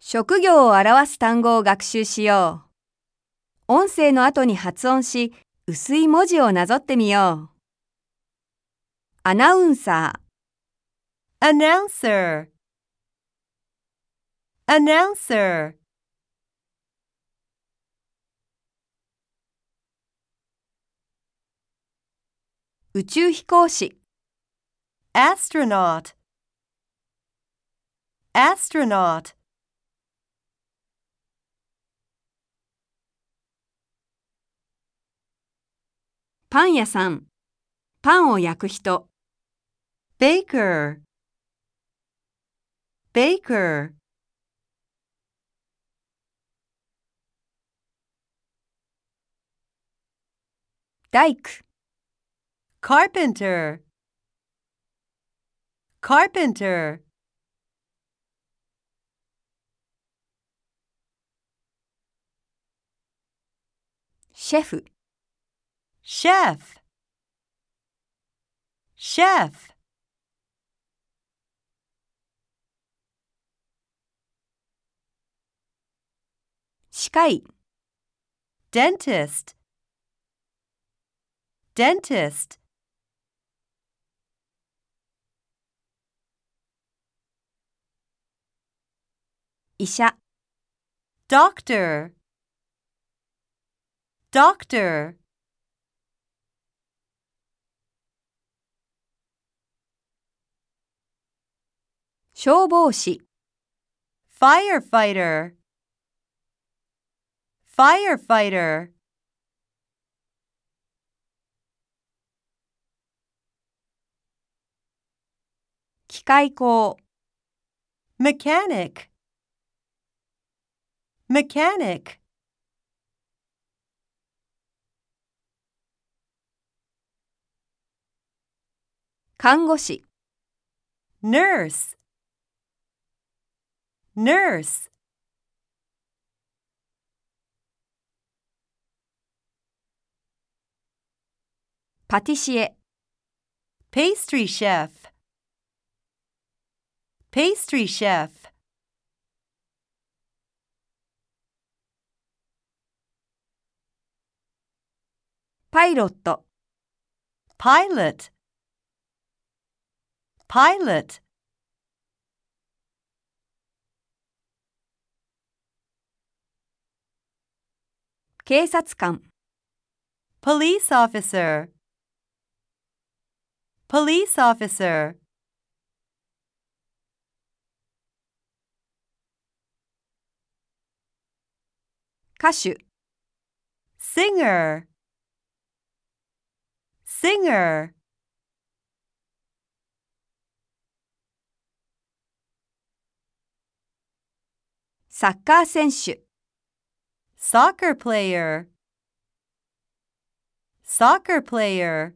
職業を表す単語を学習しよう。音声の後に発音し、薄い文字をなぞってみよう。アナウンサー announcer announcer 宇宙飛行士 astronaut astronaut パン屋さん、パンを焼く人。 baker baker 大工 carpenter carpenter シェフ chef chef 歯科医 dentist dentist 医者 doctor doctor 消防士 firefighter firefighter 機械工 mechanic mechanic 看護師 nurse nurse パティシエ pastry chef pastry chef パイロット pilot pilot 警察官 police officer police officer 歌手 singer singer サッカー選手 soccer player soccer player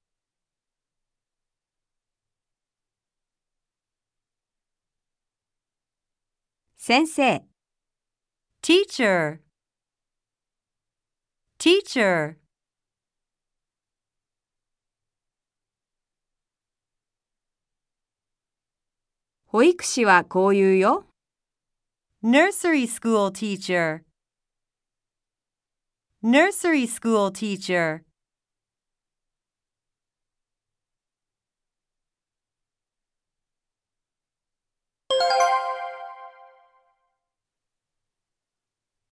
先生 teacher teacher 保育士はこう言うよ。 nursery school teacher nursery school teacher